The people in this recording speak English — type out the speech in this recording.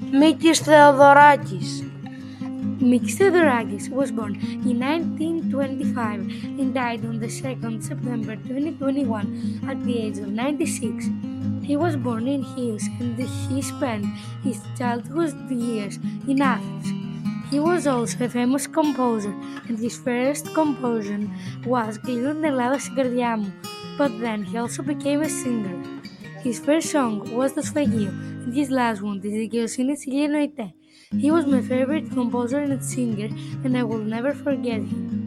Mikis Theodorakis. Mikis Theodorakis was born in 1925 and died on the 2nd September 2021 at the age of 96. He was born in Chios and he spent his childhood years in Athens. He was also a famous composer, and his first composition was «Κλείνω την Ελλάδα στην καρδιά μου», but then he also became a singer. His first song was «Το σφαγείο», and his last one, «Της δικαιοσύνης ηλιενοητέ». He was my favorite composer and singer, and I will never forget him.